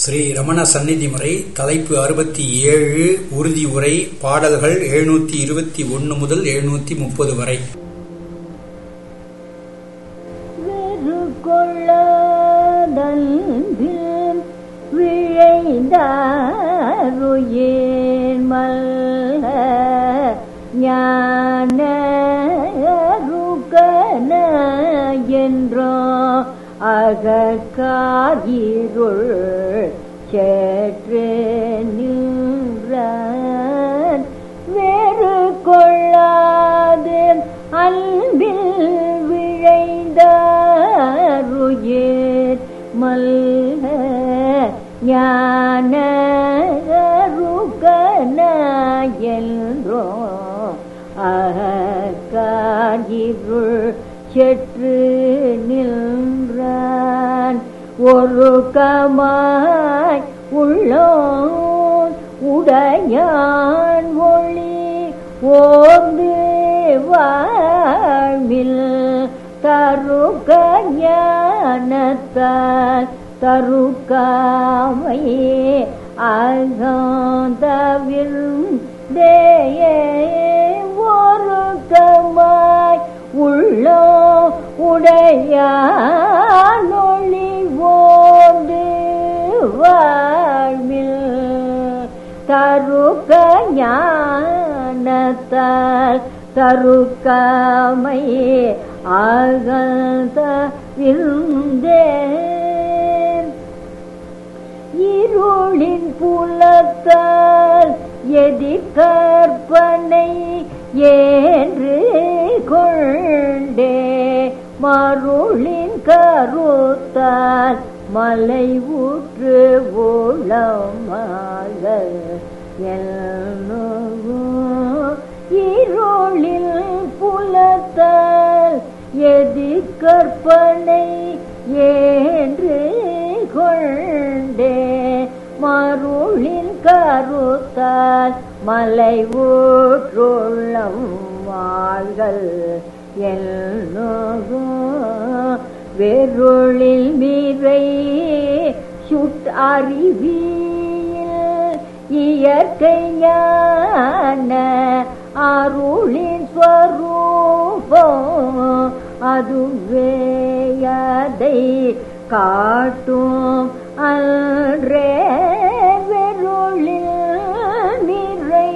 ஸ்ரீ ரமண சந்நிதி முறை தலைப்பு 67 உறுதி உரை பாடல்கள் 721 முதல் 730 வரை. விழைந்தாருயின் மல்ல ஞான ருகன என்றோ அகக்காயிருள் சேற்று நின்றான் வேறு கொள்ளாது அன்பில் விழைந்தாருயின் மல்ல ஞான ருகன என்றோ அகக்காயிருள் செற்று நின்றான் ஒரு கமாய் உள்ளோன் உடையான் ஒளி ஓர்ந்து வாழ்மில் தருக்க ஞானத்தால் தருக்காமையே அகந்தவிர்ந்தேயே ஒரு கமாய் உள்ளோ உடையானொளி ஓர்ந்து வாழ்மில் தருக்க ஞானத்தால் தருக்காமையே அகந்தவிர்ந்தேன் இருளின் புலத்தால் எதிர்கற்பனை என்று கொண்டே மருளின் கருத்தால் மலை ஊற்று ஓளமாக இருளில் புலத்தால் எதிர்கற்பனை என்று கொண்டே மருளின் கருத்தால் மலை ஊற்றுள்ளம் வாழ்கள் வெருளில் மீறை சுட் அறிவியல் இயற்கை ஞான அருளின் ஸ்வரூபம் அதுவே அதை காட்டும் அன்றே வெருளில் நிறை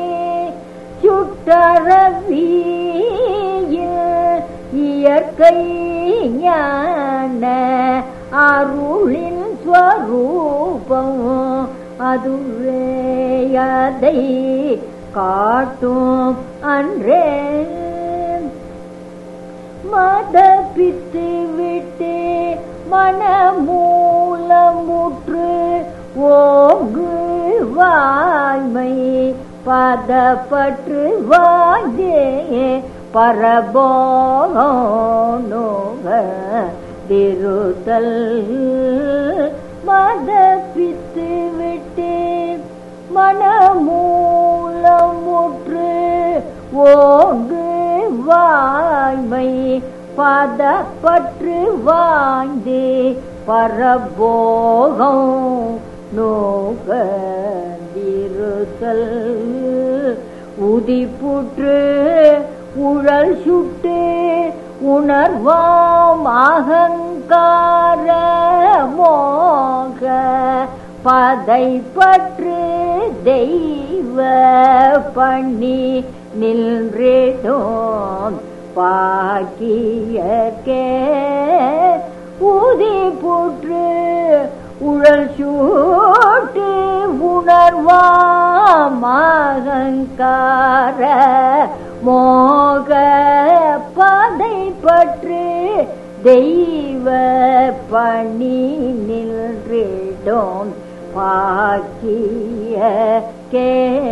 சுட்டறவியில் இயற்கை ஞான அருளின் ஸ்வரூபம் அதுவே அதை காட்டும் அன்றே மதப்பித்து விட்டு மனமூலமுற்று ஓங்கு வாய்மை பதப்பற்று வாய்ந்தே பரபோனோக திருதல் மதப்பித்து விட்டு மனமூலமுற்று ஓங்கு வாய்மை பதப்பற்று வாய்ந்தே பரபோகம் நோகந்திருத்தல் உதிப்புற்று உழல் சுட்டு உணர்வாம் அகங்கார மோக பதை பற்று தெய்வ பண்ணி நின்றிடும் பாக்கியற்கே ஊதி புற்று உழல் சூட்டு உணர்வாம் அகங்கார மோக பதை பற்று தெய்வ பணி நின்றிடும் பாக்கியற்கே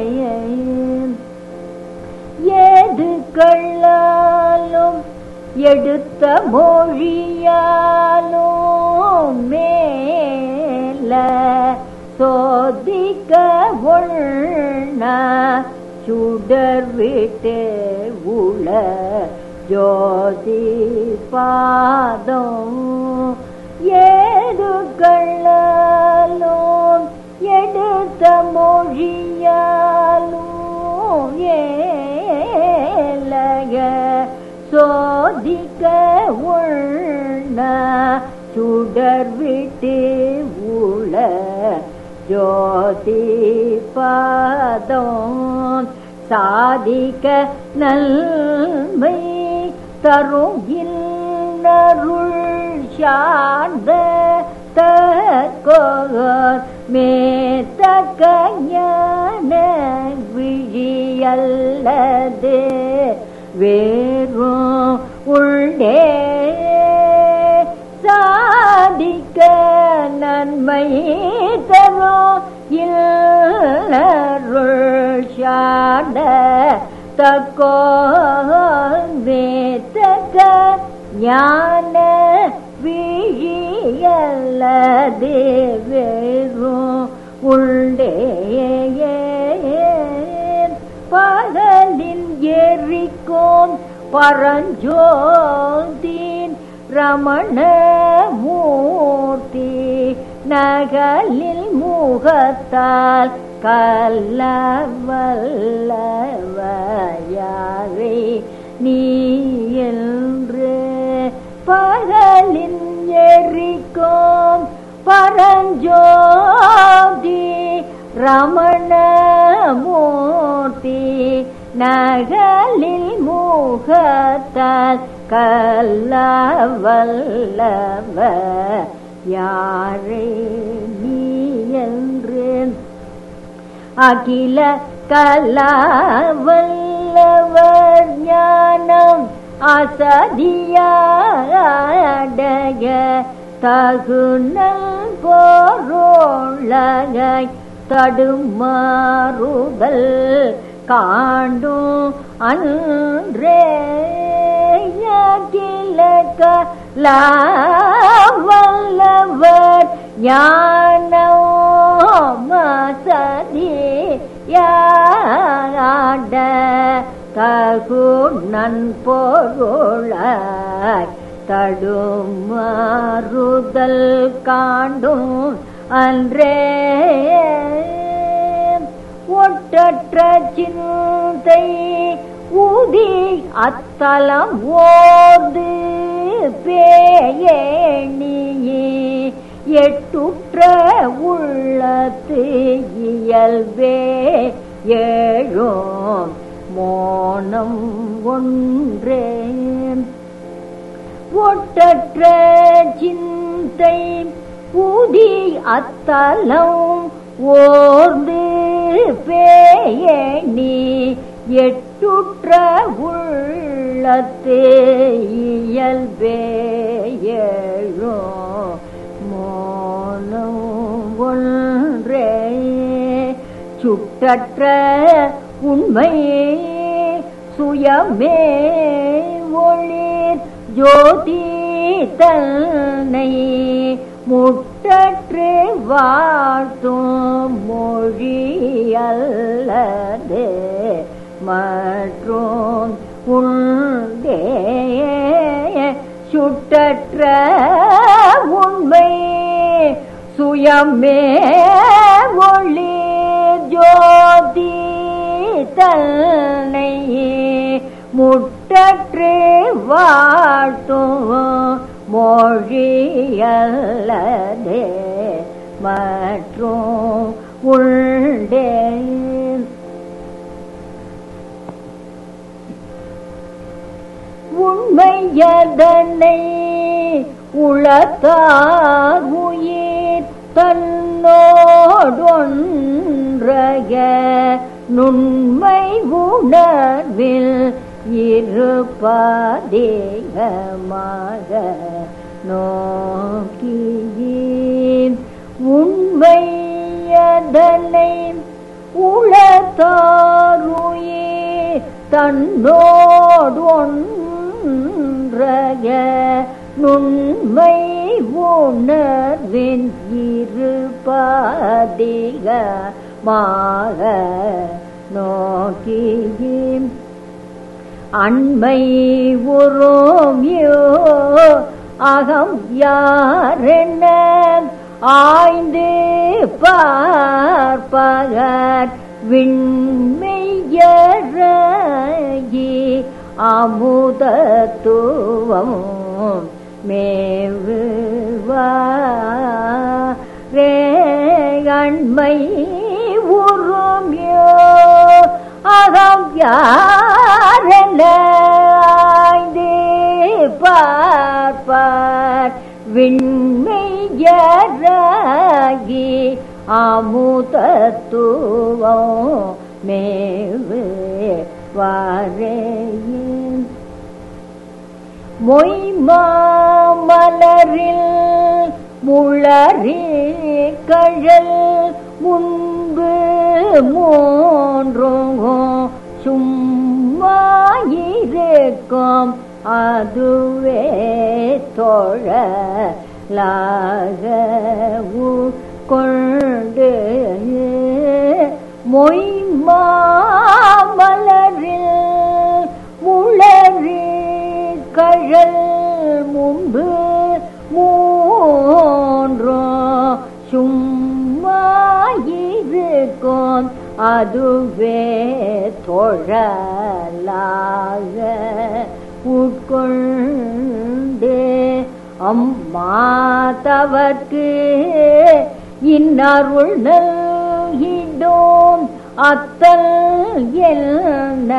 ஏது கள்ளாலும் எடுத்த மொழியாலும் மேல சோதிக்க ஒண்ண சுடர் விட்டு உள ஜோதி பாதம் ஏது கள்ளாலும் விழியாலும் ஏலக சோதிக்க உள்ள சுடர் விட்டு உள்ள ஜோதி பாதம் சாதிக்க நல்மை தரும் இன்னருள் சார்ந்த தக்கோர் மேத்தக்க ஞான விழியல்லது வேறும் உள்ளே சாதிக்க நன்மை தரும் இல்லருள் சார்ந்த தக்கோர் மேத்தக்க ஞான விழியல்லது வேறும் உள்ளே பகலில் எரிக்கும் பரஞ்சோதின் ரமண மூர்த்தி நகலில் முகத்தால் கல்லவல்லவையாரை நீ என்று பகலில் எரிக்கும் பரஞ்சோதி ரமண மூர்த்தி நகலில் முகத்தால் கல்லவல்லவ யாரே நீ என்று அகில கலவல்லவர் ஞானம் அசதியடைய தகுநல் பொருளகை தடுமாறுதல் காண்டும் அன்றே அகில கலவல்லவர் ஞானம் அசதியட தகு நன்பொருளாய் தடுமாறுதல் காண்டும் அன்றே ஒட்டற்ற சிந்தை ஊதி அத்தலம் ஓது பேயணியே எட்டுற்ற உள்ளத்து இயல்பே ஏழும் மோனம் ஒன்றே ஒட்டற்ற சிந்தை ஊதி அத்தலம் ஓர்ந்து பேயணி எட்டுற்ற உள்ளத்து இயல்பே ஏழும் மோனம் ஒன்றே சுற்றற்ற உண்மை சுயமே ஒளிர் ஜோதி தன்னை முற்றற்று வாழ்த்தும் மொழி அல்லது மற்றும் உண்டே சுற்றற்ற உண்மை சுயமே ஒளி ஜோதி தன்னை முற்றற்று வாழ்த்தும் மொழியல்லதே மற்றும் உண்டே உண்மையதனை உளத்தார் உயிர் தன்னோடொன்றக நுண்மை உணர்வில் இருப்பதேகமாக நோக்கியின் உண்மையதனை உளத்தாருயிர் தன்னோடொன்றக நுண்மை உணர்வின் இருப்பதேகமாக நோக்கியின் அண்மை உரோமியோ அகம் யாரென்ன ஆய்ந்து பார்ப்பகர் விண்மெய்யறகி அமுதத்துவம் மேவுவாரே அண்மை உருமியோ அகம் யாரென ஆய்ந்து பார்ப்பார் விண்மெய்யறகி அமுதத்துவம் மேவுவாரேயின் மொய்மாமலரில் முளரி கழல் முன்பு மூன்றும் சும்மாயிருக்கும் அதுவே தோழலாக கொண்டு மொய்மாமலரில் முளரி கழல் முன்பு மூன்றும் சும்மாயிருக்கும் அதுவே தோழலாக உட்கொண்டு அம்மாதவர்க்கு இன்னருள் நல்கிடோம் அத்தல் என்ன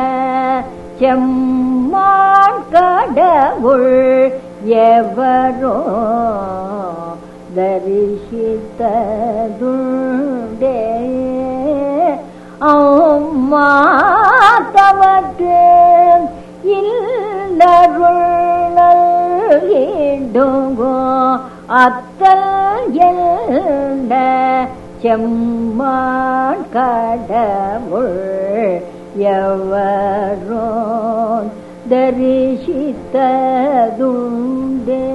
செம்மான் கடவுள் எவரோ தரிசித்ததுண்டே அம்மாதவர்க்கு இன்னருள் நல்கிடோம் அத்தல் என்ன செம்மான் கடவுள் எவரோ தரிசித்ததுண்டே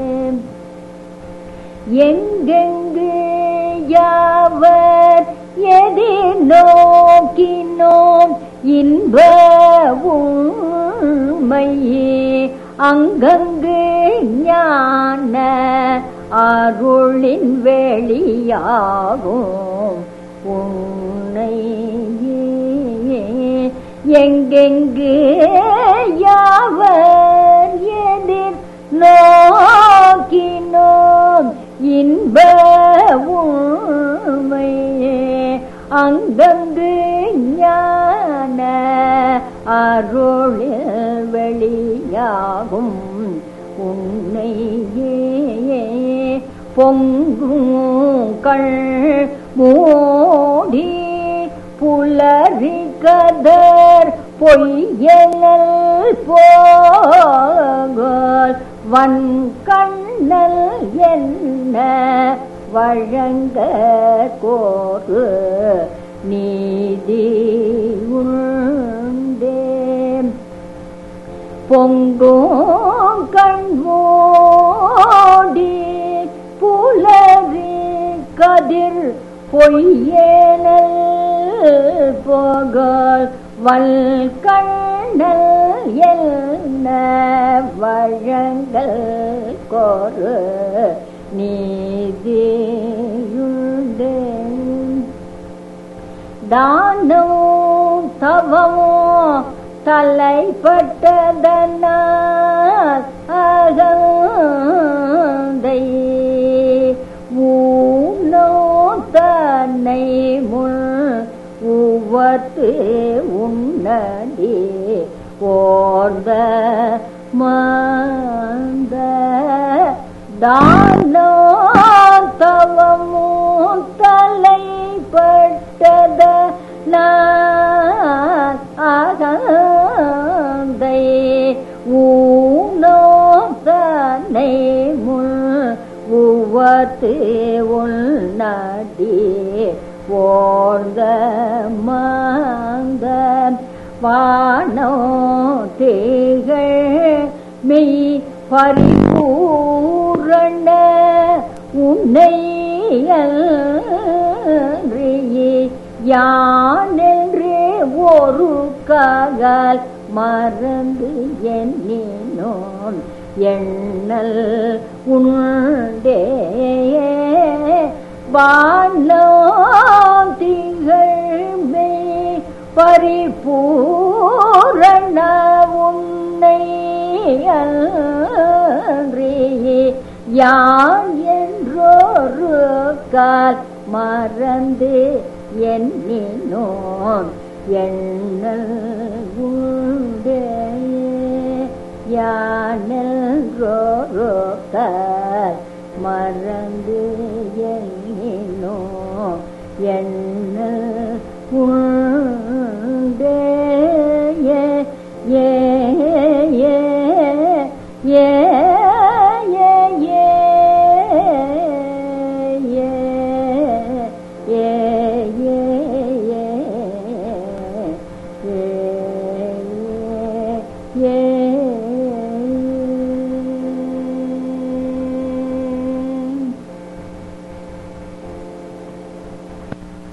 எங்கெங்கு யாவர் எதிர் நோக்கினோம் இன்ப உண்மையே அங்கங்கு ஞான அருளின் வெளியாகும் உன்னை எங்கெங்கு யாவர் எதிர் நோக்கினோம் இன்ப உண்மையே அங்கங்கு ஞான அருளில் வெளியாகும் உன்னையே பொங்கும் கள் மூடி புலரி கதர் பொய்யல் போகல் வன் கண்ணல் என்ன வழங்க கோரு நீதி உண்டே பொங்கும் கண்மூடி புலரி கதிர் பொய்யல் போகல் வல் கண்ணல் என்ன வழங்கல் கோரு நீதியுண்டே தானம் தவமும் தலைப்பட்டதனால் அகந்தை ஊனோ தன்னை முன் உவத்து உன்னடி ஓர்ந்த மாந்த தானோ தவமும் தலைப்பட்டத அகந்தை ஊனோ தன்னை முன் உவத்து உன்னடி ஓர்ந்த மாந்த வானோ திகழ் மெய் பரிபூரண உன்னை அன்றியே யானென்று ஒரு கால் மறந்து எண்ணினோன் எண்ணல் உண்டே வானோம் திகழ்மே பரிபூரண உன்னை அன்றியே யான் என்றொரு கால் மறந்து எண்ணினோம் எண்ணல் உண்டே யானென்றொரு கால் மறந்து எண்ணினோம் எண்ணல்